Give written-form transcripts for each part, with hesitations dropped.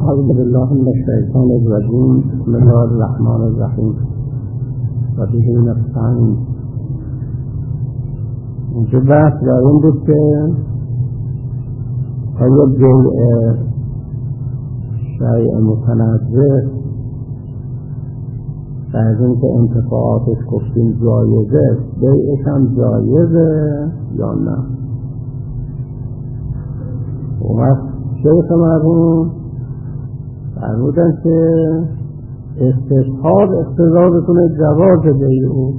أعوذ بالله من الشيطان الرجيم. بسم الله الرحمن الرحیم و به نستعین. اینجا بحث در این بود که آیا بیع شیء متنزه از این که انتفاعاتش گفتیم جایزه، بیعش هم جایزه یا نه؟ اومد شیخ مرحوم فرمودن که استصحاب اقتضا بکنه جواز بیع او.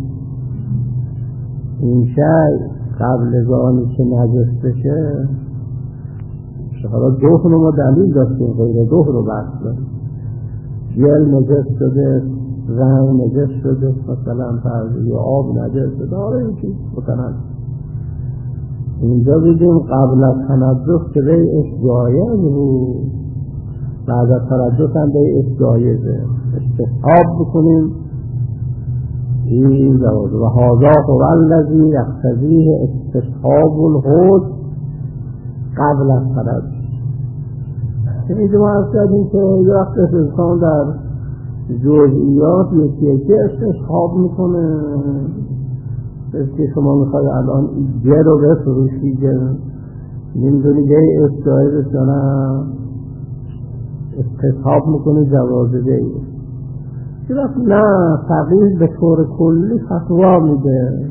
این شیء قبل از آنی که نجس بشه، حالا دهن رو ما دلیل داشتیم، غیر دهن رو بحث داریم. گل نجس شده، رنگ نجس شده، مثلا فرض یا آب نجس شده، آره این چیز متنزه. اینجا بیدیم قبل از تنجس که بیعش جایز بود، بعد از تنجس هم بیعش جایزه. استصحاب بکنیم این جواز. و هذا هو الذی یقتضیه استصحاب الحکم قبل از تنجس. اینجا ما عرض کردیم که یک وقت انسان در جزئیات یکی استصحاب میکنه. که شما میخواد الان گل رو بفروشی، گل نمیدونی بیعش جایز یا نه، استصحاب میکنه جواز بیع. نه، فقیه به طور کلی فتوا میده،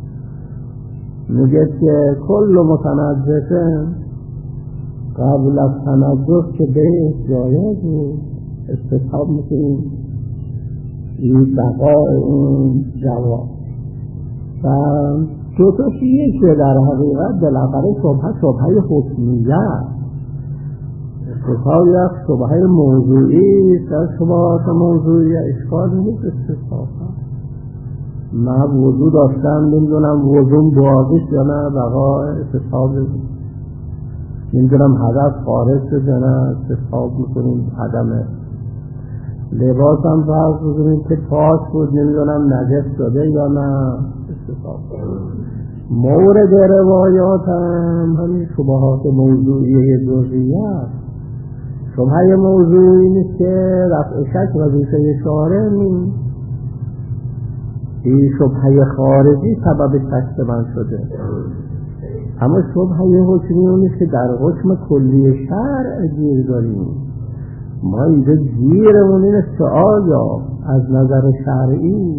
میگه که کل متنجسه قبل از تنجس که بیعش جایز بود، استصحاب میکنیم این بقاء این جواز. و دو تا چیزی که در حقیقت بالاخره شبهه حکمیه، استصحاب یک شبهه موضوعی است. در شبهات موضوعی اشکال نیست استصحاب. من وضو داشتم نمیدونم وضوم باقی یا نه، بقا استصحاب نمیدونم هدف خارج شد یا نه، استصحاب میکنیم عدمه. لباس هم فرض بکنیم که پاک بود نمیدونم نجس شده یا نه، استصحاب. مورد روایات هم همین شبهات موضوعی جزئیات. شبهه موضوعی نیست که رفع شک وظیفه شارع نیست، این شبهه خارجی سبب شک من شده. اما شبهه حکمی نیست که در حکم کلی شرع گیر داریم. ما اینجا گیرمون این است که آیا از نظر شرعی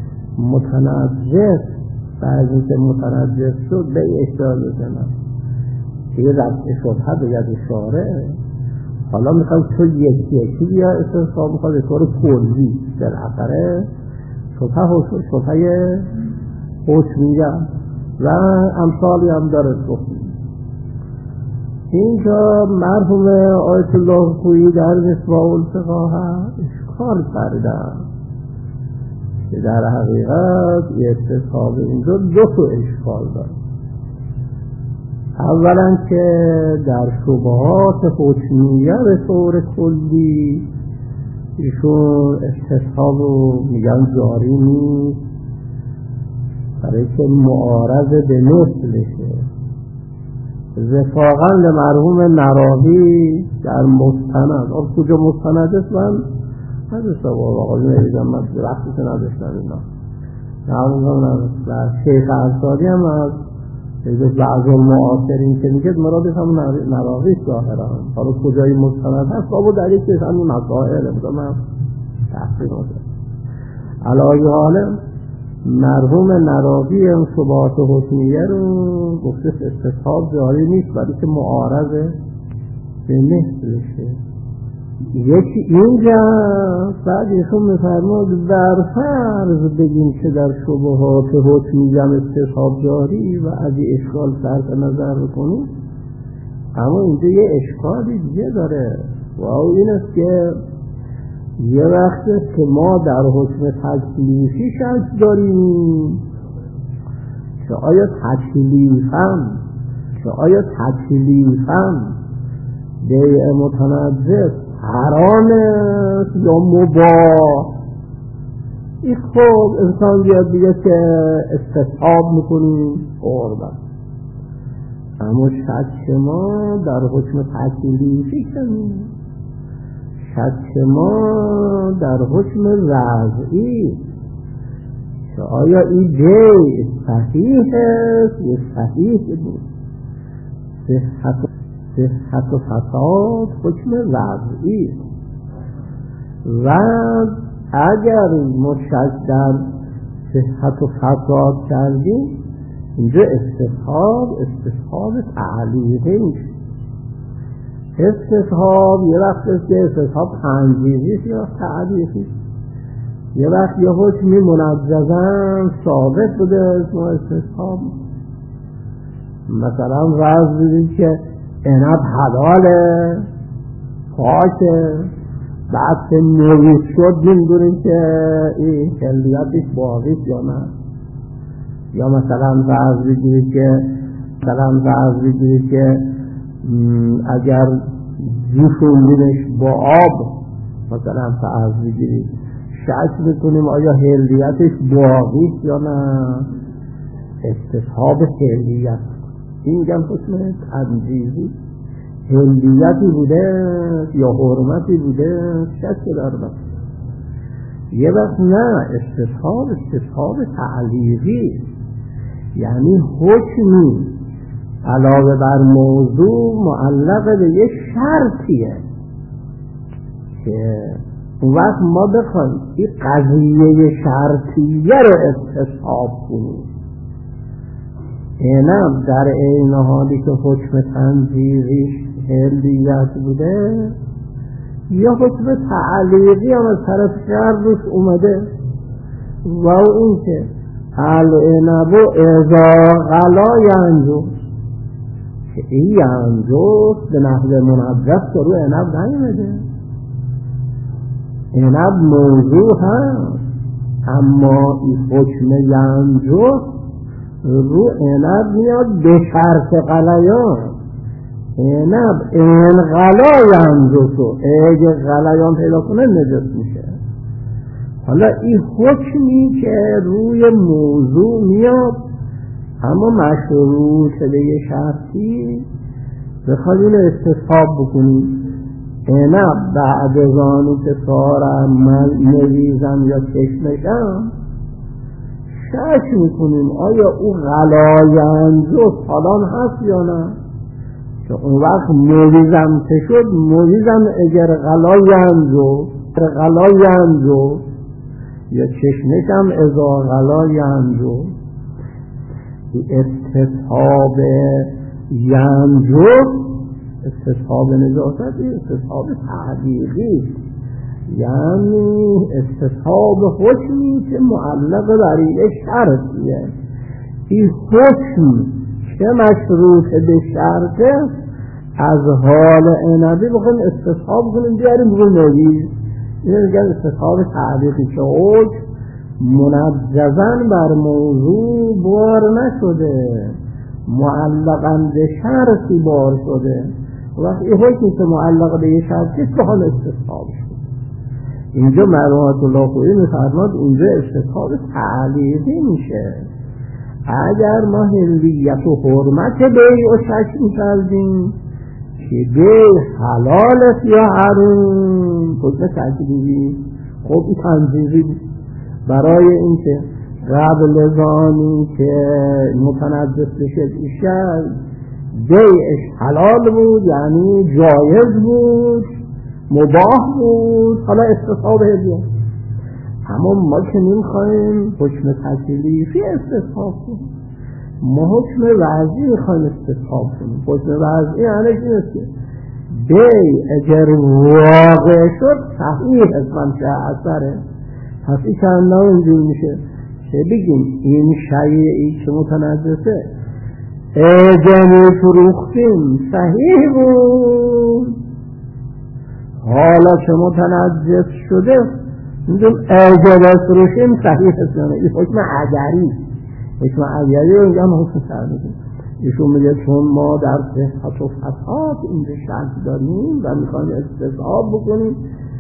متنجس بعضی که متنجس شد بیعش جایز نه. این رفع شبهه به ید شارع. حالا میخوام تو یکی بیا استصحاب میخواد به طور کلی بالاخره شبهه حکمیه و امثالی هم داره. اینجا مرحوم آیت الله خویی در مصباح الفقه اشکال کردن که در حقیقت استصحاب اینجا دو تا اشکال داره. اولا که در شبهات حکمیه به طور کلی ایشون استصحاب رو میگن جاری نیست، برای که معارض به مثلشه. وفاقا لمرحوم نراوی در مستند، کجا مستند است من نداشتم آقای نویدم، من وقتی که نداشتم اینا و شیخ انصاری هم از بعض المعاصرین که میگه مرادش هم نراوی ظاهرا. حالا کجای مستند هست بابا در یکی از همین مسائل بودم من تحقیق نده. علی حال مرحوم نراوی اون شبهات حکمیه رو گفته استصحاب جاری نیست، ولی که معارض به مثلشه. یکی اینجا بعد ایشون میفرماد در فرض بگیم که در شبهات حکمیه استصحاب جاری و از این اشکال صرف نظر بکنیم، اما اینجا یه اشکالی دیگه داره و این است که یه وقت است که ما در حکم تکلیفی شک داریم که آیا تکلیفاً بیع متنجس حرام است یا مباح. این خب انسان بیاد دیگه که استصحاب میکنیم قربان. اما شک ما در حکم تکلیفی کنیم شک ما در حکم وضعی که آیا این بیع صحیح است یا صحیح بود. صحت و فساد حکم وضعی و اگر ما شک در صحت و فساد کردیم اینجا استصحاب تعلیقی میشه. استصحاب یه وقت است که استصحاب تنجیزیست یا تعلیقی. یه وقت یه حکمی منجزن ثابت بوده اسمه استصحاب. مثلا وضع دیدیم که عنب حلاله پاکه، بعد که نویز شد میدونیم که این حلیتش باقیست یا نه. یا مثلا وضع بگیرید که اگر جوشوندیمش با آب مثلا فرض بگیرید شک بکنیم آیا حلیتش باقیست یا نه. استصحاب حلیت این میگن حکم تنجیزی. حلیتی بوده یا حرمتی بوده شک داره. یه وقت نه، استصحاب تعلیقی، یعنی حکمی علاوه بر موضوع معلق به یه شرطیه که اون وقت ما بخوایم این قضیه شرطیه رو استصحاب کنیم. اینم در این حالی که حکم تنجیزیش حلیت بوده یا حکم تعلیقی هم از طرف شرط روش اومده و اون که العنب اذا غلا ینجس، که این ینجس به نحو منجس که رو عنب نیامده. عنب موضوع هست اما این حکم ینجس رو عنب میاد به شرط غلیان. عنب این غلا ینجس و اگه غلیان پیدا کنه نجس میشه. حالا این حکمی که روی موضوع میاد اما مشروط به یه شرطی بخواد اینو استصحاب بکنیم. عنب بعد از آنی که سارم نویزم یا چشمشم شک میکنیم آیا او غلاینجس حالا هست یا نه. که اون وقت نویزم که شد نویزم اگر غلاینجس یا چشمشم ازا غلاینجس. استصحاب ینجس، استصحاب نجاست، استصحاب تعلیقی، یعنی استصحاب حکمی که معلق بر یه شرطیه. این حکم که مشروط به شرطه از حال عنبی بخوایم استصحاب کنیم بیاریم رو نویز، اینه میگن استصحاب تعلیقی که حکم منجزن بر موضوع بار نشده، معلقاً به شرطی بار شده. وقتی این حکمی که معلق به یه شرطی که حال استصحاب شده. اینجا مرحومت الله خویی می‌فرماد اینجا استصحاب تعلیقی میشه. اگر ما حلیت و حرمت بیع و شک می‌کردیم که بیع حلال است یا حرام، حکم تجریبی، خب این تنجیزی بود. برای اینکه قبل زانی که متنجس بشه بیعش حلال بود، یعنی جایز بود، مباح بود، حالا استصحاب حلیت. اما ما که نمیخوایم حکم تکلیفی استصحاب کنیم، ما حکم وضعی میخوایم استصحاب کنیم. حکم وضعی یعنی این است که بیع اگر واقع شد صحیح از منشأ اثره. پس این چند نوع اینجور میشه که بگیم این شیعی که متنجسه اجمی فروختیم صحیح بود، حالا که متنجس شده میگم اجل فروشیم صحیح است. این حکم عجری، حکم عجری رو میگم حکم سرمیدیم. ایشون میگه چون ما در صحت و فساد اینجا شرط داریم و میخوایم استصحاب بکنیم،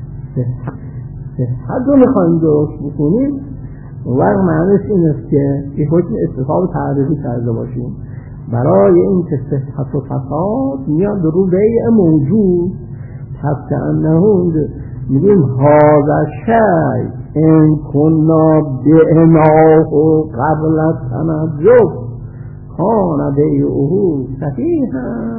صحت رو میخوایم درست بکنیم، و معنیش این است که این حکم استصحاب تعریفی کرده باشیم. برای این که صحت و فساد میاد رو بیع موجود، پس که انه میگیم هذا شی ان کنا بعناه قبل التنجب کان بیعه صحیحا.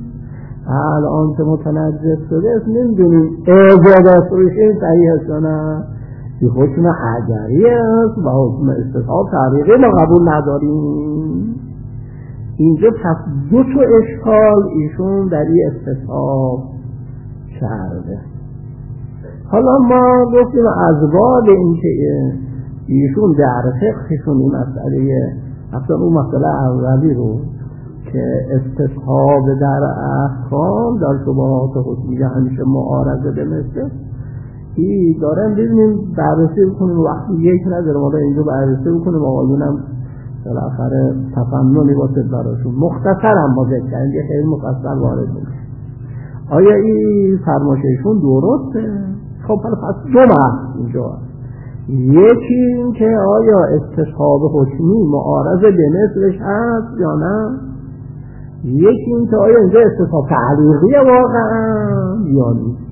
الان که متنجس شده نمیدونیم اجازه فروش این صحیح است یا نه. این حکم حجری است و حکم استصحاب طریقی ما قبول نداریم. اینجا پس دو تا اشکال ایشون در این استصحاب کرده. حالا ما گفتیم اسباب این که ایشون در فقهشون این مسئله اصلا اون مسئله اولی رو که استصحاب در احکام در شبهات حکمیه همیشه معارضه به مثل این دارم ببینیم بررسی بکنیم. وقتی یک نداره ما اینجا بررسی بکنیم آقایونم بالاخره تفننی باشه براشون. مختصر هم ما ذکر کردیم یه خیلی مفصل وارد میشه. آیا این فرمایششون درسته؟ خب پس دو بحث اینجا. یکی این که آیا استصحاب حکمی معارضه به مثلش هست یا نه. یکی این که آیا اینجا استصحاب تعلیقی واقعا یا نیست.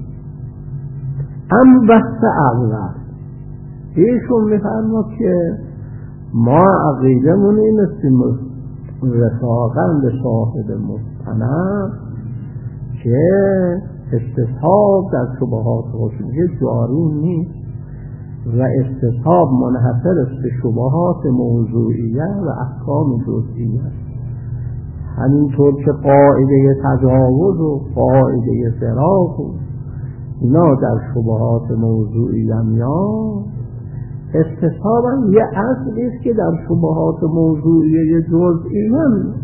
هم بحث اول ایشون میفرماد که ما عقیدمون این است رفاقا به صاحب مستند که استصحاب در شبهات حکمیه جاری نیست و استصحاب منحصر است به شبهات موضوعیه و احکام جزئیه. همینطور که قاعده تجاوز و قاعده فراق و اینا در شبهات موضوعیه میاد، استصحاب هم یه اصلی است که در شبهات موضوعیه جزئیه میاد.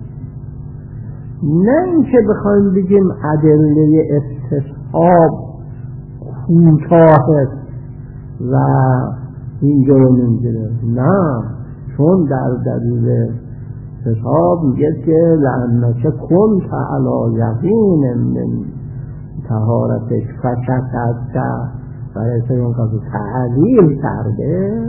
نه اینکه بخوایم بگیم ادله استصحاب کوتاه و اینجا رو نمیگیره. نه، چون در دلیل استصحاب میگه که لعنک کنت علی یقین من طهارتک فشکت برای اون قضا تعلیل کرده.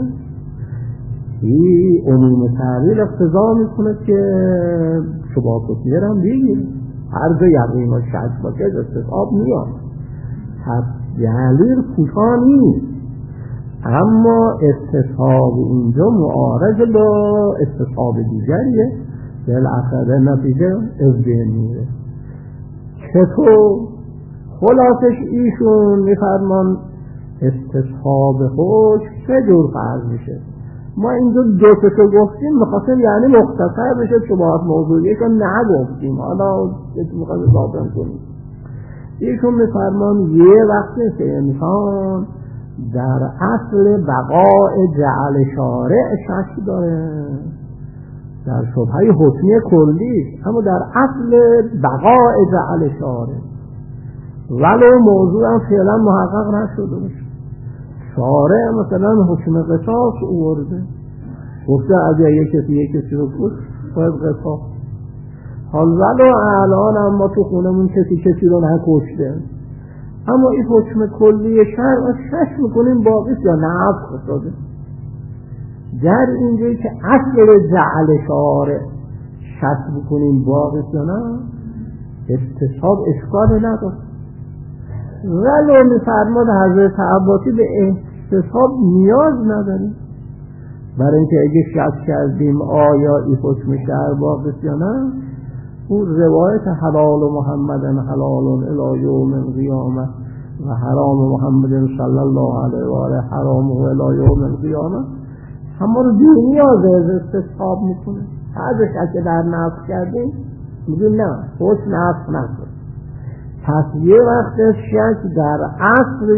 این عموم تعلیل اقتضا میکنه که شبهات حکمیه هم بگیر هر جا یقین و شک باشه استصحاب میاد. پس دلیل کوتاه نیست، اما استصحاب اینجا معارض با استصحاب دیگریه بالاخره نتیجه از بین میره. چطور؟ خلاصش ایشون میفرمان استصحاب حکم سه جور فرض میشه. ما اینجا دو تا گفتیم میخواستیم یعنی مختصر بشه شبهات موضوعیه که نگفتیم، حالا میخواستیم اضافه کنیم. ایشون میفرمان یه وقتی که انسان در اصل بقاء جعل شارع شک داره در شبهه حکمی کلی، اما در اصل بقاء جعل شارع ولو موضوع هم فعلا محقق نشده باشه. شارع مثلا حکم قصاص آورده، گفته اگر یک کسی رو کشت باید قصاص. حال ولو الان هم ما تو خونمون کسی رو نکشته، اما این حکم کلی شرع شک میکنیم باقیست یا نفخ شده. در اینجایی که اصل جعل شارع شک میکنیم باقیست یا نه، استصحاب اشکال نداره. ولو میفرماد حضرت عباسی به استصحاب نیاز نداریم، برای اینکه اگه شک کردیم آیا این حکم شرع باقیست یا نه، اون روایت حلال محمد حلال الی یوم القیامه و حرام محمد صلی الله علیه و آله حرامه الی یوم القیامه همه رو بی‌نیاز از استصحاب میکنه. هر شک در نفس کردیم میگیم نه حکم نفس نکنه. پس یه وقت شک در اصل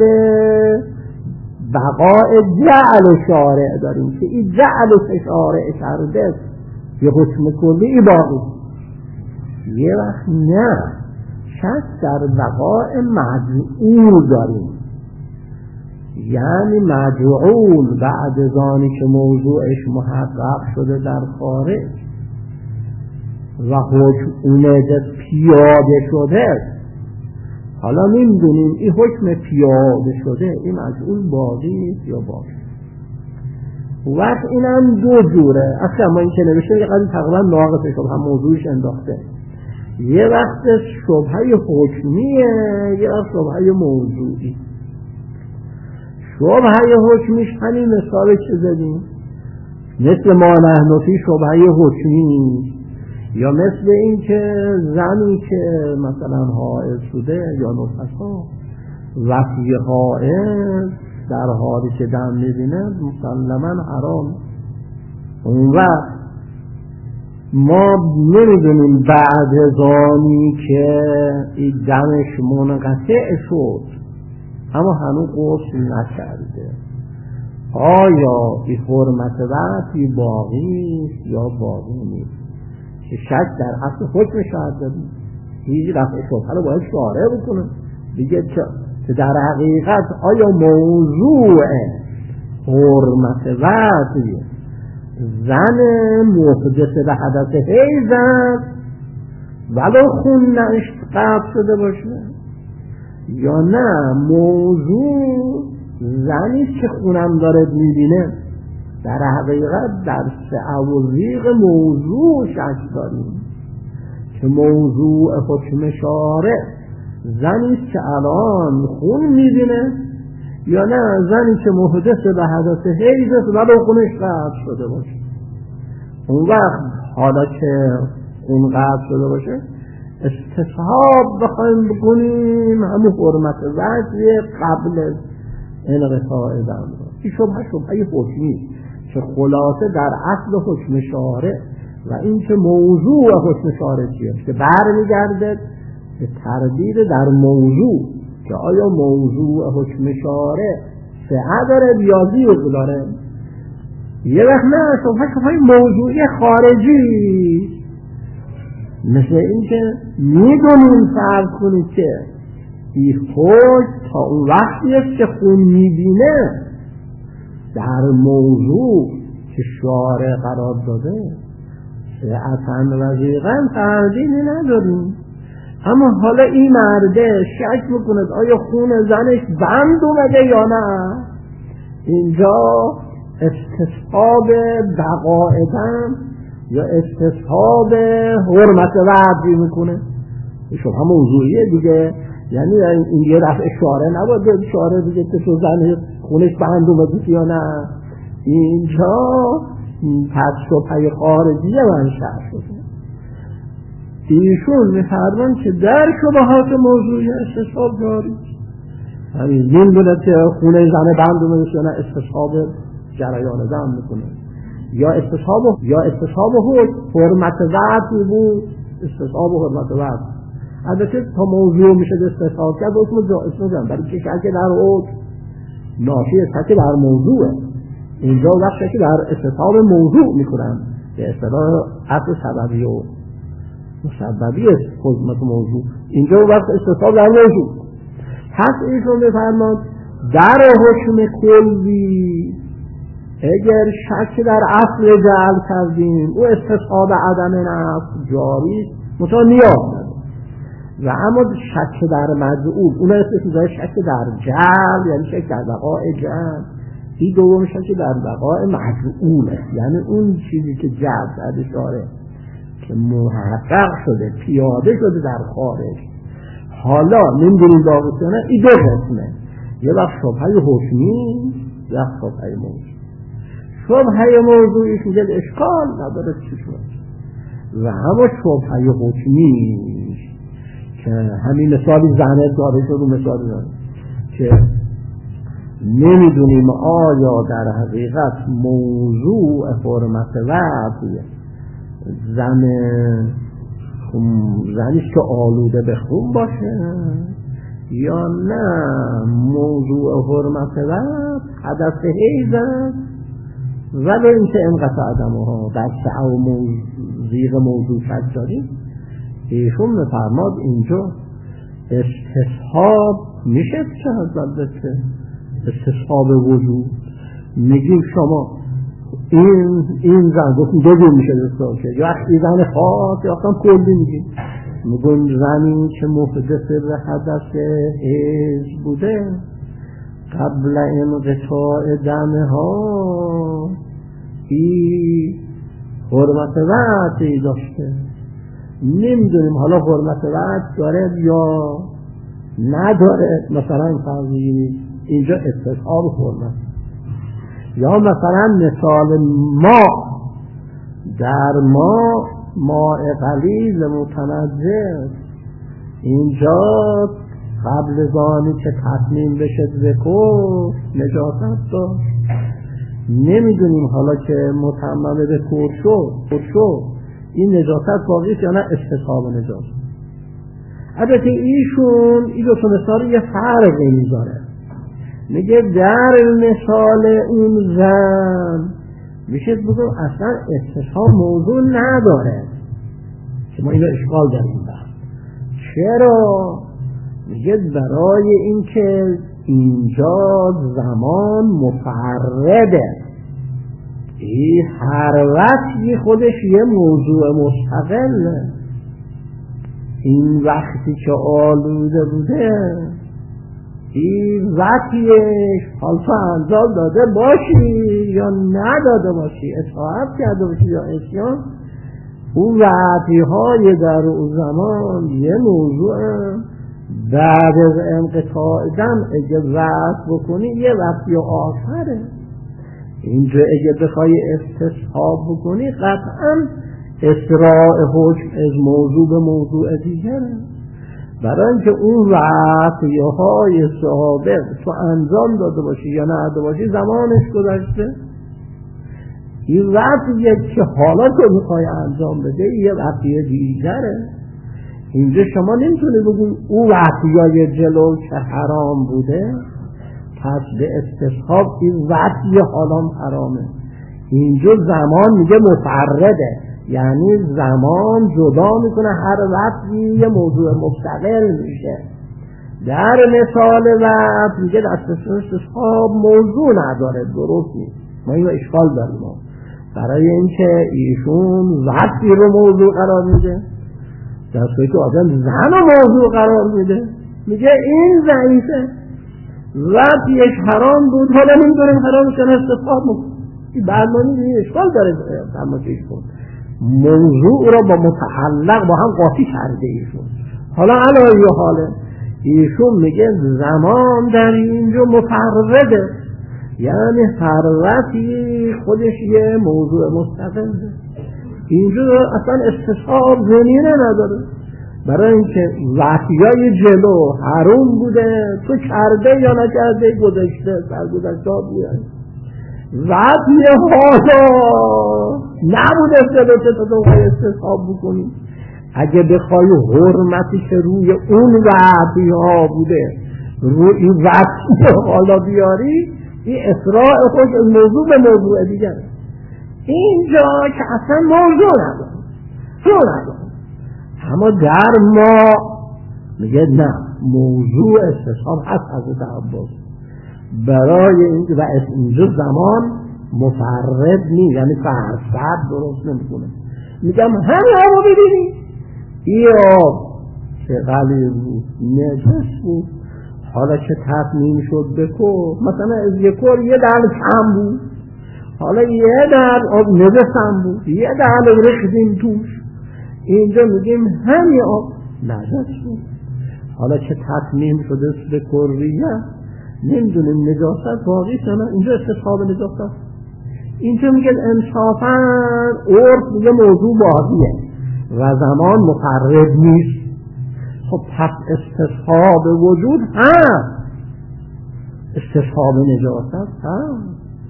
بقاء جعل شارع داریم که این جعل شارع کرده یه حکم کلی باقی. یه وقت نه، شک در بقاء مجعول داریم، یعنی مجعول بعد زانی که موضوعش محقق شده در خارج و حکم اونجا پیاده شده. حالا نمیدونیم این حکم پیاده شده این مجعول باقی یا باقی. وقت اینم دو جوره. اصلا ما این که نوشته یه قدر تقریبا ناقصه شد هم موضوعش انداخته. یه وقت شبهه حکمیه، یه وقت شبهه موضوعی. شبهه حکمیش همین مثال که زدیم، مثل ما نحن فی شبهه حکمی، یا مثل این که زنی که مثلا حائض شده یا نفسا و فی حائض در حالی که دم میبینه مسلما حرام. اون وقت ما نمیدونیم بعد زانی که این دمش منقطع شد اما هنوز غسل نکرده، آیا این حرمت وقتی باقی یا باقی نیست؟ که شک در اصل حکم شاهد داریم، هیچ رفع شبهه رو باید شارع بکنه دیگه، که در حقیقت آیا موضوع حرمت وقتی زن محدث به حدث حیض است ولو خون قطع شده باشه، یا نه موضوع زنی که خونم داره میبینه؟ در حقیقت در تعویق موضوع شک داریم که موضوع حکم شارع زنی که الان خون میبینه یا نه زنی که محدث به حدث حیض است ولو خونش قطع شده باشه. اون وقت حالا که خون قطع شده باشه استصحاب بخوایم بکنیم همون حرمت وضعی قبل انقطاع دم را. این شبهه حکمی که خلاصه در اصل حکم شارع و این که موضوع حکم شارع چیه که برمیگرده به تردید در موضوع که آیا موضوع حکم شارع صحت داره یا ضعف داره. یه وقت نه شبهه موضوعی خارجی، مثل این که میدونیم فرض کنید که این حکم تا اون وقتی است که خون میبینه در موضوع که شارع قرار داده صحتاً و ضعفاً تردیدی نداریم، اما حالا این مرده شک میکند آیا خون زنش بند اومده یا نه، اینجا استصحاب بقاء دم یا استصحاب حرمت وضعی میکنه. شبهه موضوعیه دیگه، یعنی این یه دفعه شارع نباید شارع دیگه که تو زن خونش بند اومده یا نه، اینجا پس شبهه خارجی منشأ شده. ایشون میفرمان که در شبهات موضوعی استصحاب جاری، همین نمیدونه که خونه زن بند اومده یا نه استصحاب جریان دم میکنه، یا استصحاب حرمت وضعی بود، استصحاب حرمت وضع. البته تا موضوع میشه استصحاب کرد اسم جان برای که شک در حکم ناشی از شک در موضوعه، اینجا وقت شک در استصحاب موضوع میکنن به اصطلاح اصل سببی و مسببی حکمت موضوع، اینجا وقت استصحاب در موضوع. پس ایشون بفرماد در حکم کلی اگر شک در اصل جعل کردیم او استصحاب عدم نفس جاری مطمئن نیاز نداره، و اما شک در مجعول اون استصحاب شک در جعل یعنی شک در بقاء جعل، این دوم شک در بقاء مجعوله، یعنی اون چیزی که جعل کرده شاره که محقق شده پیاده شده در خارج حالا نمیدونیم باقی نه، این دو قسمه، یه وقت شبهه حکمی یه وقت شبهه موضوعی. شبهه موضوعی که اشکال نداره چی شد، و اما شبهه حکمی که همین مثالی زنه داره شد و مثالی داره که نمیدونیم آیا در حقیقت موضوع حرمت وضعی زنیش که آلوده به خون باشه یا نه موضوع حرمت وضع حدث حیض است ولی اینکه انقطع دمها در سعه و زیغ موضوع شک داریم. ایشون میفرماد اینجا استصحاب میشه که البته استصحاب وجود میگیم شما این زن گفتیم دو جور میشه دستان که یا اخی زن خاص یا اصلا کلی میگیم زنی که محدث به حدث حیض بوده قبل انقطاع دمها این حرمت وضعی داشته، نمیدونیم حالا حرمت وضع داره یا نداره. مثلا فرض بگیرید اینجا استصحاب حرمت، یا مثلا مثال ما در ماء غلیظ متنجس، اینجا قبل زانی که تصمیم بشه ذکر نجاست داشت، نمیدونیم حالا که متمم به خود شد این نجاست باقیست یا نه استصحاب نجاست. البته ایشون این دو مثال یه فرقی میذاره، میگه در مثال اون زن میشه بگم اصلا استصحاب موضوع نداره که ما اینو اشکال داریم. چرا؟ میگه برای اینکه اینجا زمان مفرده، این هر وقتی خودش یه موضوع مستقله. این وقتی که آلوده بوده این وقتیش حال تو انجام داده باشی یا نداده باشی، اطاعت کرده باشی یا عصیان، اون وقتی های در اون زمان یه موضوع بعد از انقطاع دم اگه وقت بکنی یه وقتی آخره. اینجا اگه بخوای استصحاب بکنی قطعا اسراع حکم از موضوع به موضوع دیگره، برای اینکه اون وقتی های سابق تو انجام داده باشی یا نداده باشی زمانش گذشته. این وقتی که حالا تو میخوای انجام بده یه وقتی دیگره. اینجا شما نمیتونی بگید اون وقتی جلو که حرام بوده پس به استصحاب این وقتی حالا حرامه. اینجا زمان میگه مفرده، یعنی زمان جدا میکنه، هر وقتی یه موضوع مستقل میشه. در مثال وقت میگه استصحاب موضوع نداره، درست نیست، ما اینو اشکال داریم. برای اینکه ایشون وقتی رو موضوع قرار میده، در صورتی که آدم زن رو موضوع قرار میده میگه این ضعیفه، وقتیش حرام بود حالا نمیدونیم حرام کنه استصحاب میکنه. این برنامه این اشکال داره. موضوع را با متعلق با هم قاطی کرده ایشون. حالا علایه حاله ایشون میگه زمان در اینجا مفرده، یعنی هر وقتی خودش یه موضوع مستقله. اینجا اصلا استصحاب زمینه نداره، برای اینکه وقتیای جلو حرام بوده تو کرده یا نکرده گذشته سرگذشته بیاد، وقتی حالا نبوده جلو که تو باید استصحاب بکنی. اگه بخوای حرمتی که روی اون وقتی ها بوده روی این وقتی حالا بیاری، این اسراع خود موضوع به موضوع دیگر. اینجا که اصلا موضوع نداره، اما در ما میگه نه موضوع استصحاب هست از عباس، برای اینکه و اینجا زمان مفرد نیست، یعنی فرصت درست نمیکنه. میگم همه آبو ببینی، این آب که غلیظ بود نجس بود، حالا که تصمیم شد بکن، مثلا از یکور یه دل کم بود، حالا یه دل آب نجسم بود، یه دل ریختیم توش، اینجا میگیم همین آب نجس بود. حالا که تصمیم شده به کریه نمیدونیم نجاست باقی شده، اینجا استصحاب نجاست. اینجا میگه انصافاً عرف میگه موضوع باقیه و زمان مفرد نیست. خب پس استصحاب وجود هست، استصحاب نجاست هست،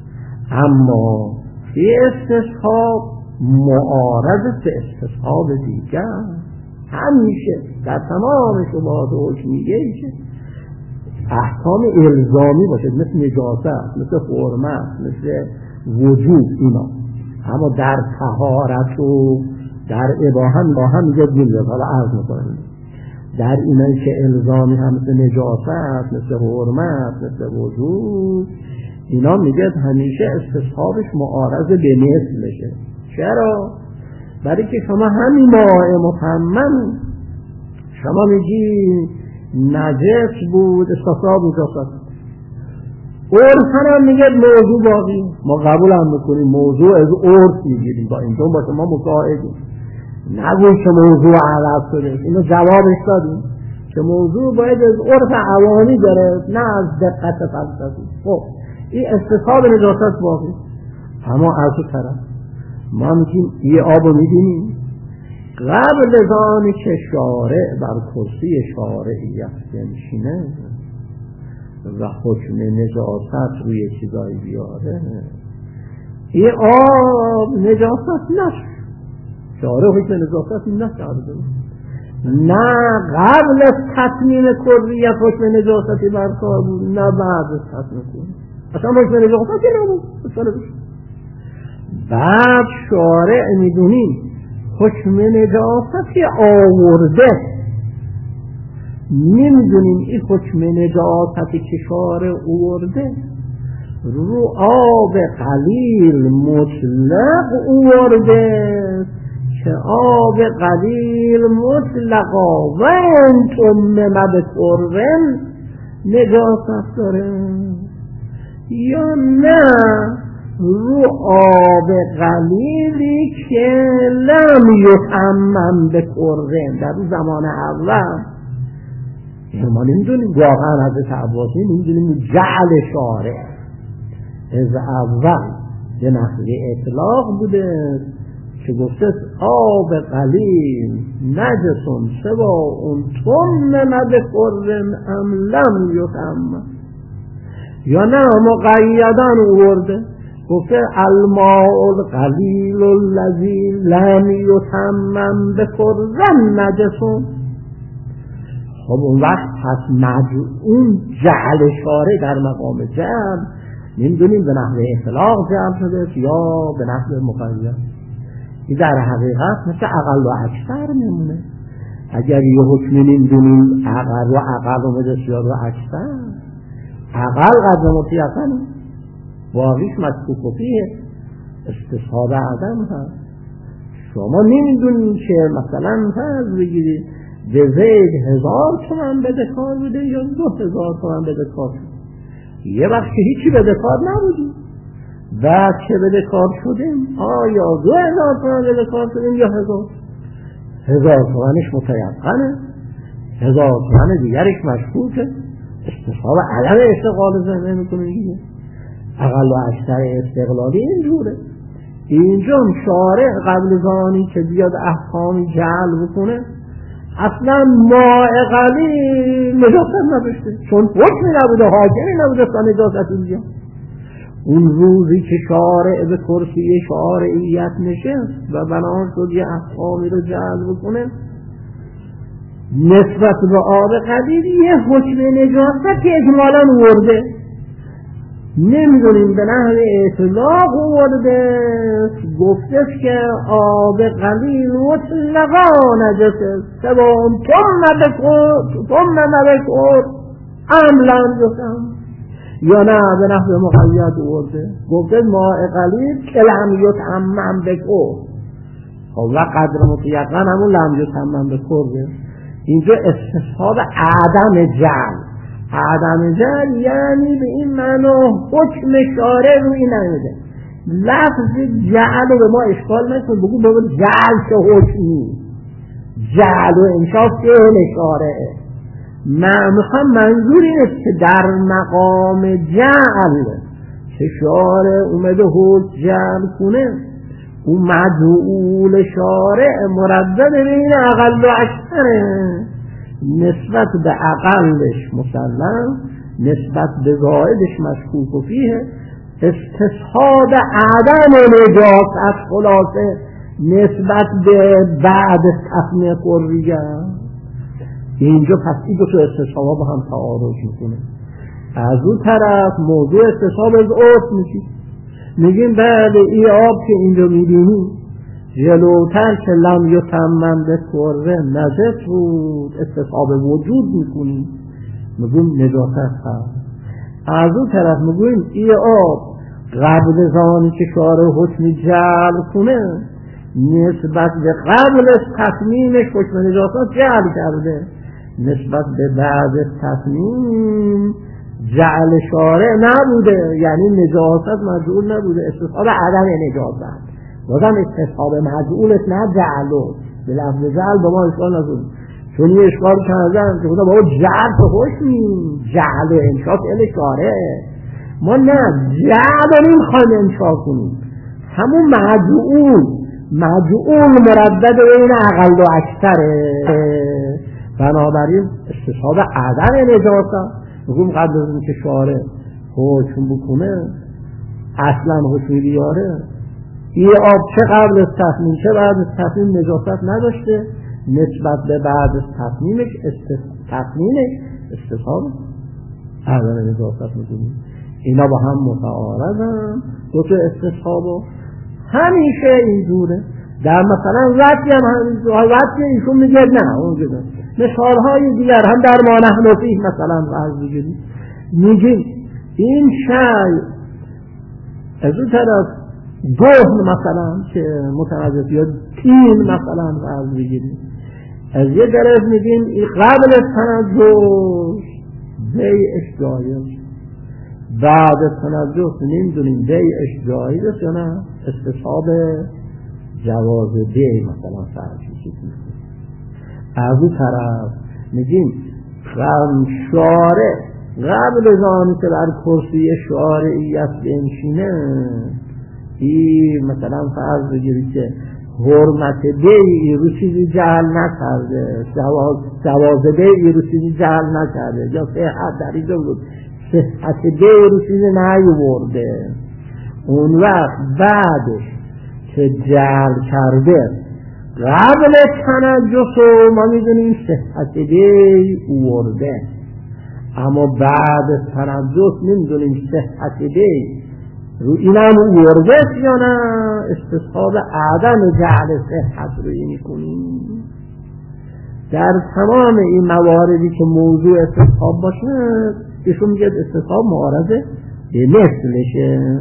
اما این استصحاب معارض به استصحاب دیگر همیشه در تمام شبهات حکمیه که احکام الزامی باشه، مثل نجاست، مثل حرمت، مثل وجود اینا، اما در طهارت و در اباحه با هم میگه دیگه. حالا عرض میکنم در اینایی که الزامی هم مثل نجاست، مثل حرمت، مثل وجود، اینا میگه همیشه استصحابش معارض به مثلشه. چرا؟ برای که شما همین ماء متمم شما میگی نجس بود استصحاب نجاست، عرفن هم میگه موضوع باقی، ما قبول هم میکنیم موضوع از عرف میگیریم، با این با شما متعاقدیم، نگوی که موضوع عوض شده، اینو جوابش دادیم که موضوع باید از عرف عوامی گرفت نه از دقت فلسفی. خب این استصحاب نجاست باقی. اما از اون طرف ما میگیم یه آب رو میدینیم قبل از آنی که شارع بر کرسی شارعیت بنشینه و حکم نجاست روی چیزایی بیاره، این آب نجاست نشد، شارع حکم نجاست نشد، نه قبل از تصمیم کلیت حکم نجاستی برکار بود نه بعد از تصمیم کلیت، اصلا حکم نجاستی نبود. بعد شارع میدونیم حکم نجاستی آورده، نمیدونیم این حکم نجاستی که شارع آورده رو آب قلیل مطلق آورده که آب قلیل مطلقا و انتم مبتورن نجاست داره، یا نه رو آب قلیلی که لم یتمم بکرن در اون زمان اول. ما نمیدونیم واقعا حضرت عباسی نمیدونیم جعل شارع از اول به نحوه اطلاق بوده که گفته آب قلیل نجسون سوا اون تم مبکرن ام لم یتمم، یا نه مقیدن آورده گفته الماء القلیل الذی لم یتمم بکرن نجسون. خب اون وقت پس اون جعل شارع در مقام جعل نمیدونیم به نحوه اطلاق جعل شده یا به نحوه مقید. این در حقیقت مثل اقل و اکثر میمونه. اگر یه حکمی نمیدونیم اقل و بسیار و اکثر، اقل قدر مطیقنه واقعیش مشکوک و فیه استصحاب عدم هست. شما نمیدونید که مثلا فرض بگیرید به زید 1000 تومن بدهکار بوده یا 2000 تومن بدهکار شده، یه وقت که هیچی بدهکار نبودیم بعد که بدهکار شدیم آیا 2000 تومن بدهکار شدیم یا 1000 تومنش متیقنه، 1000 تومن دیگرش مشکوکه، استصحاب عدم استقلال ذهن میکنه دیگه. اقل و اکثر استقلالی اینجوره. اینجا شارع قبل از آنی که بیاد احکامی جعل بکنه اصلا ماء قلیل نجاست نداشته، چون حکمی نبوده، حاکمی نبوده تا نجاست اینجا. اون روزی که شارع به کرسی شارعیت نشست و بنا شد یه احکامی رو جعل بکنه نسبت به آب قلیل یه حکم نجاست که اجمالا ورده، نمیدونیم به نحو اطلاق آورده گفته که آب قلیل مطلقا نجسه سوا ثم مبکر ام لم یتمم، یا نه به نحو مقید آورده گفته ماء قلیل که لم یتمم بکر. خب و قدر متیقن همون لم یتمم بکر. اینجا استصحاب عدم جعل، عدم جعل یعنی به این معنی حکم شارع روی نمیده. لفظ جعل رو به ما اشکال نکن، بگو بگو جعل که حکمی، جعل و انشاف فعل شارعه. میخوام منظور اینه که در مقام جعل که شارع اومده حکم جعل کنه اون مدعول شارع مردد بین اقل و اکثره، نسبت به اقلش مسلم نسبت به زائدش مشکوک و فیه استصحاب عدم نجاست خلاصه نسبت به بعد تصمیه قریه. اینجا پس این دو تا استصحاب با هم تعارض میکنه. از اون طرف موضوع استصحاب از عرف میشید، میگیم بله این آب که اینجا میبینی جلوتر که لم یتمم بکره نجس بود استصحاب وجود میکنیم، میگیم نجاست هست. از اون طرف میگیم این آب قبل از آنی که شارع حکم جعل کنه نسبت به قبل از تصمیمش حکم نجاست جعل کرده، نسبت به بعد از تصمیم جعل شارع نبوده، یعنی نجاست مجعول نبوده، استصحاب عدم نجاست. بازم استصحاب مجعولت نه جعلو، به لفظ جعل به ما اشکال نزد، چون یه اشکال کردن که خدا با جعل تو خوشیم، جعل انشاء فعل شاره، ما نه جعل رو نمیخوایم انشاء کنیم، همون مجعول مردد بین اقل و اکثره. بنابراین استصحاب عدم نجاست میگم قبل از اینکه شاره حکم بکنه اصلا حکمی بیاره این آب چه قبل از تصمیم چه بعد از تصمیم نجاست نداشته، نسبت به بعد از تصمیمش استصحاب عدم نجاست میکنیم. اینا با هم متعارضن، دو تا استصحاب همیشه اینجوره. در مثلا وقتی ایشون میگه نه اونجوره، مثالهای دیگر هم در ما نحن فیه مثلا فرض بگیریم، میگیم این شای از اون طرف دهن مثلا که متنجس یا تین مثلا فرض بگیریم، از یه طرف میگیم قبل تنجس بیعش جایز، بعد تنجس نمیدونیم بیعش جایز یا نه، استصحاب جواز بیع مثلا فرض بگیریم. از اون طرف میگیم شارع قبل از آن که بر کرسی شارعیت بنشینه این مثلا فرض بگیرید که حرمت بیعی رو چیزی جعل نکرده، جواز بیعی رو چیزی جعل نکرده، یا صحت در اینجا بود صحت بیعی رو چیزی نیورده، اون وقت بعدش که جعل کرده قبل تنجس ما میدونیم صحت بیع ورده، اما بعد تنجس نمیدونیم صحت بیع رو اینم ورده یا نه، استصحاب عدم جعل صحت رو میکنیم. در تمام این مواردی که موضوع استصحاب باشه ایشون میگه استصحاب معارضه به مثلشه.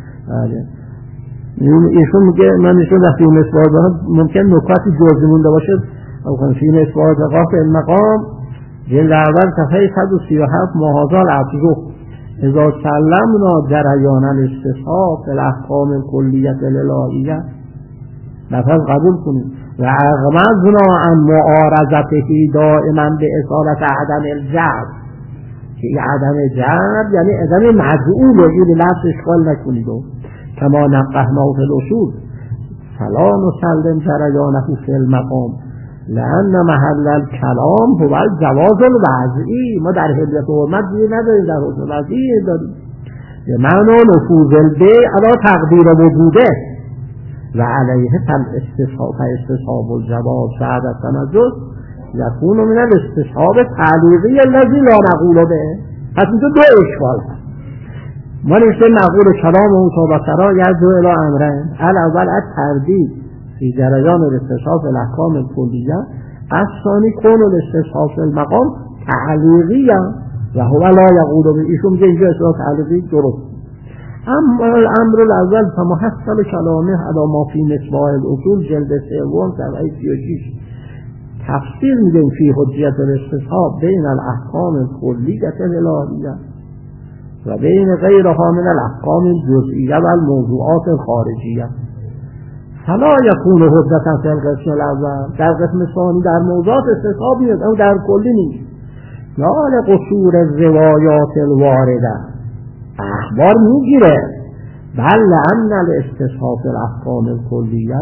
ایشون میگه من ایشون وقتی این اصفاد ممکن نکاتی جزئی مونده باشه این اصفاد قاف المقام جلد اول صفحه 137 مهازا العطرق اذا سلمنا جریان الاستصحاب الاحکام الکلیت الالهیه لفظ قبول کنیم و اغمضنا عن معارضته دائما به اصالت عدم الجعل، که عدم جعل یعنی عدم مجعول، این لفظ اشکال نکنید کما نقحنا فی الاصول فلا نسلم جریانه فی المقام لأن محل الکلام هو الجواز الوضعی. ما در حلیت و حرمت دیگه نداریم، در حکم وضعی داریم به معنی نفوذ البیع علی تقدیر وجوده و علیه استصحاب الجواز بعد التنجس یکون من الاستصحاب تعلیقی الذی لا نقول به. پس اینجا دو اشکال هست. ما نشته نقول کلام اون تا بسرا یدعو الی امرین، الاول التردید فی جریان الاستصحاب الاحکام الکلیه، الثانی کون الاستصحاب المقام تعلیقیه و هو لا یقول به. ایشون میگه اینجا استصحاب تعلیقی درست، اما الامر الاول فمحصل کلامه علی ما فی مصباح الاصول جلد 3 صفحه 36 تفسیر میدیم فی حجیت الاستصحاب بین الاحکام الکلیه الالهیه و بین غیرها من الاحکام الجزئیه و الموضوعات الخارجیه فلا یکون حجتا فی القسم الاول. در قسم ثانی در موضوعات استصحاب میاد اما در کلی نیست. لا لقصور الروایات الوارده، اخبار میگیره، بل لأن الاستصحاب الاحکام الکلیه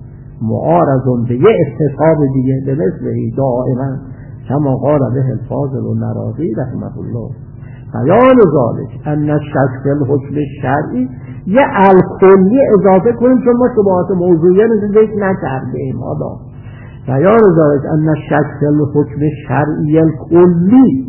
معارض به یه استصحاب دیگه به مثلهی دائما کما قال به الفاضل النراقی رحمه الله. بیان ذالک ان الشک فی الحکم الشرعی یه الکلی اضافه کنیم چون ما شبهات موضوعیه ذکر نکردیم. بیان ذالک ان الشک فی الحکم الشرعی الکلی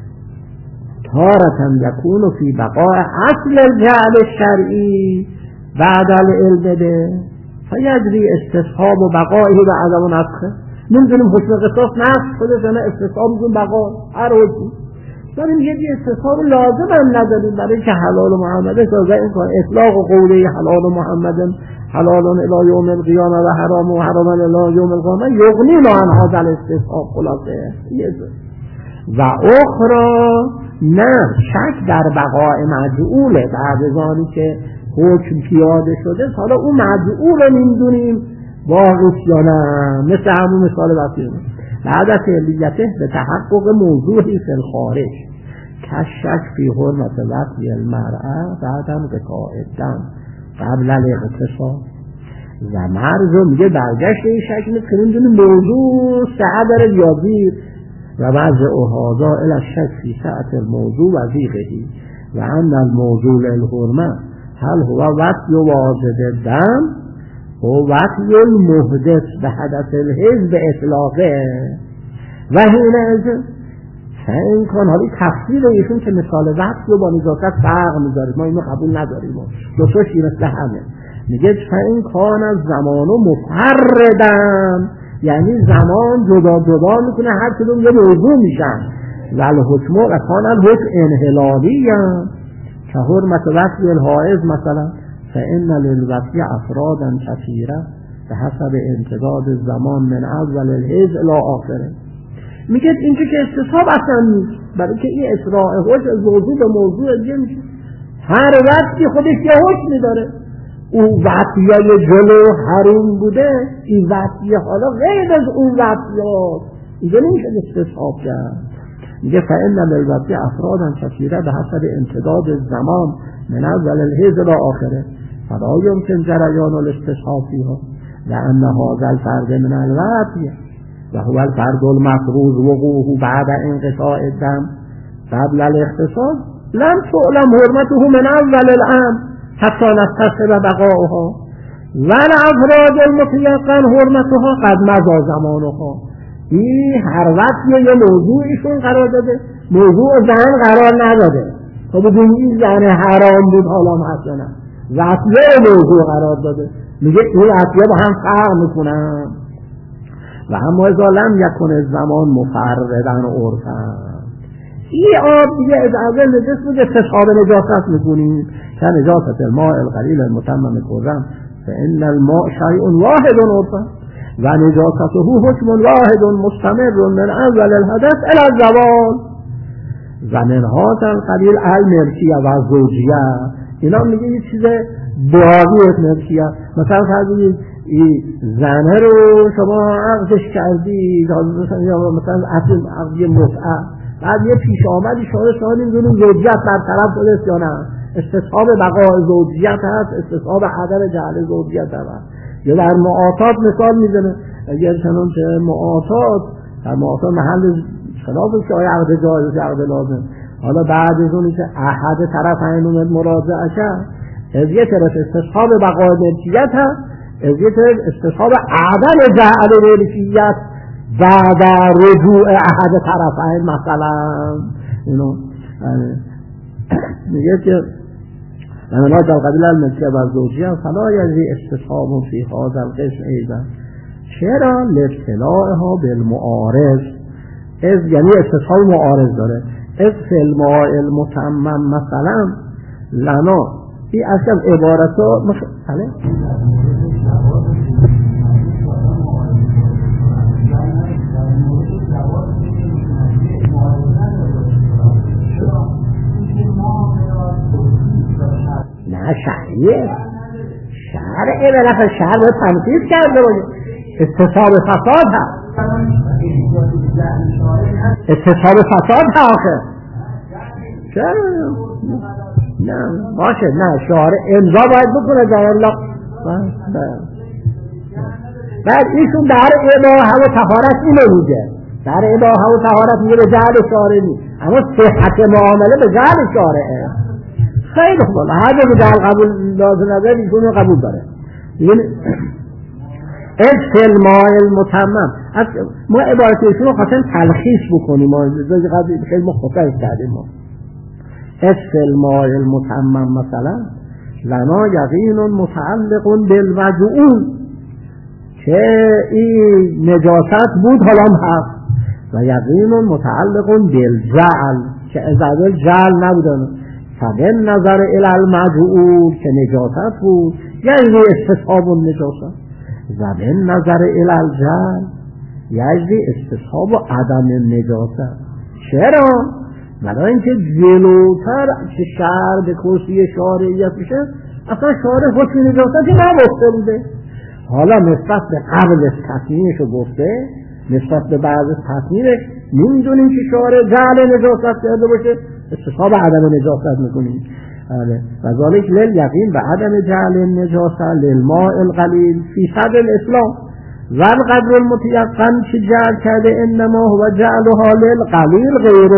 تارة یکون فی بقاء اصل الجعل الشرعی بعد العلم به فیجری استصحاب و بقائه و عدم نسخه. نمیدونیم حکم قصاص نسخ خودش نه، استصحاب میگیم بقا هر حکمی داریم یه استصحاب لازم هم نداریم برای که حلال محمد اطلاق و قوله حلال محمد حلال الی یوم القیامه و حرام و حرام الی یوم القیامه یغنی ما عن هذا الاستصحاب خلاصه. و اخرى نه، شک در بقاء مجعوله بعد از آنی که حکم پیاده شده، حالا اون مجعول رو نمیدونیم واقعی یا نه، مثل همون مثال وقتی بعد فعلیته به تحقق موضوعی فی الخارج کشک فی حرمت وطی المرأة بعدم قطاع الدم قبل الاغتصاب و مرز میگه برگشت این شک میکنیم موضوع سعه در یابیر و وضع هذا الى الشک فی سعة الموضوع و ضیقه و ان الموضوع للحرمه هل هو وطی واجد الدم و وطی المحدث به حدث الحیض به اطلاقه و هینه این کن حالی تفسیر ایشون که مثال وقت رو با نجاست فرق میذارید ما اینو قبول نداریم دوتاشی مثل همه میگه این کان از زمان و مفردن یعنی زمان جدا جدا میکنه هر کدوم یه موضوع میشن و الحکم و کان الحکم انحلالی هم که حرمت وقتی الحائز مثلا فإن للوقتی افرادا کثیره به حسب امتداد زمان من اول الحیض الی آخره. میگه اینجا که استصحاب اصلا نیست برای که این اسراع حکم از موضوع به موضوع دیگه میشه هر وقتی خودش یه حکمی داره اون وقتیای جلو حروم بوده این وقتی حالا غیر از اون وقتیات اینجا نمیشه استصحاب کرد. میگه فإن للوقتی افرادا کثیره به حسب امتداد زمان من اول الحیض الی آخره فلا یمکن جریان الاستصحاب فیها لأن هذا الفرد من الوقتی و هو الفرد المفروض وقوعه بعد انقطاع الدم قبل الاغتصاب لم تعلم حرمته من اول الامر حتی نستصحب بقاؤها و الافراد المتيقن حرمتها قد مضى زمانها. این هر وقت یه موضوعیشون قرار داده موضوع زن قرار نداده تو بدون این زن حرام بود حالا حسنه وقتیه موضوع قرار داده میگه این وقتیه با هم فرق میکنن و اما ازا لم یکن الزمان مفردن عرفا این آب دیگه از اول نجس بود استصحاب نجاست میکنیم که نجاست الماء القلیل المتمم کرم فإن الماء شیء واحد عرفا و نجاسته حکم واحد مستمر من اول الحدث الى الزوال و من هذا القلیل الملکیه و زوجیه اینا میگه یه چیز باقی ملکیه مثلا فرض این زنه رو شما عقدش کردی یا مثلا عقدی متعه بعد یه پیش آمدی شما نمیدونیم زوجیت برطرف شده یا نه استصحاب بقای زوجیت هست استصحاب عدم جعل زوجیت هست یا در معاطات مثال میزنه اگر چنانچه معاطات در معاطات محل خلاف که آیا عقد جایز یا عقد لازم حالا بعد از اونی که احد طرف اینومد مراجعه کرد از یه طرف استصحاب بقای ملکیت هست از یه طرف استصحاب عدم جعل ملکیت بعد رجوع احد طرفین مثلا اینو میگه که من ها در قبیل الملکیه و زوجیه فلا یجری استصحاب فی هذا القسم ایضا چرا لابتلاعها بالمعارض از یعنی استصحاب معارض داره از فی الماء المتمم مثلا لنا این اصلا عبارتا مثلا نه شرعیه شرعه به نفع شرع رو تنفیذ کرده باید استصحاب فساد هست استصحاب فساد هست آخه چرا نه باشه نه شارع امضا باید بکنه در الله بعد ایشون در اباحه و طهارت اینو میگه در اباحه و طهارت میگه به جهل شارع نیست اما صحت معامله به جهل شارعه خیلی خوب هر به جهل قبول لازم نداره ایشون رو قبول داره از الماء المتمم ما عبارتشون رو خواستیم تلخیص بکنیم خیلی مختصر کردیم ما از الماء المتمم مثلا لنا یقین متعلق بالوجوع که این نجاست بود حالا هم هست و یقین متعلق بالجعل که از اول جعل نبودن فبن نظر الى المجعول که نجاست بود یعنی استصحاب النجاست و به نظر الى الجعل یعنی استصحاب عدم النجاست. چرا؟ برای اینکه جلوتر که شرع به کرسی شارعیت میشه اصلا شارع حکم نجاستی نگفته بوده حالا نسبت به قبل تصمیمشو گفته نسبت به بعض تصمیمش نمیدونیم که شارع جعل نجاست کرده باشه، استصحاب عدم نجاست میکنیم. و ذالک للیقین به عدم جعل النجاسه للماء القلیل فی صدر الاسلام و القدر المتیقن که جعل کرده انما هو جعلها للقلیل غیر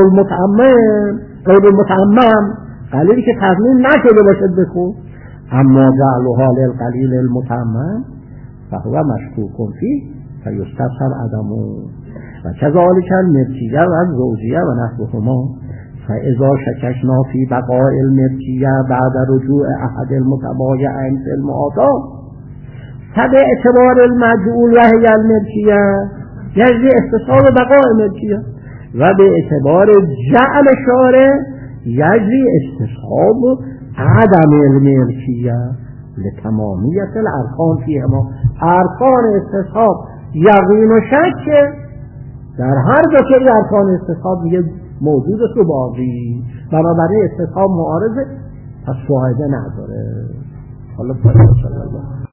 المتعمم، قلیلی که تضمین نشده باشد بخون، اما جعلها للقلیل المتعمم فهو مشکوک فیه فیستفسر عدمه و کذالک الملکیه و الزوجیه و نحوهما فاذا شکشنا فی بقاء الملکیه بعد رجوع احد المتبایعین فی المعاطا فباعتبار المجعول وهی الملکیه یجری استصحاب بقاء ملکیه و به اعتبار جعل شارع یجری استصحاب عدم الملکیه لتمامیت الارکان فیهما. ارکان استصحاب یقین و شک در هر دو که ارکان استصحاب یه موجود است و باقی، بنابراین استصحاب معارضه پس فایده نداره. حالا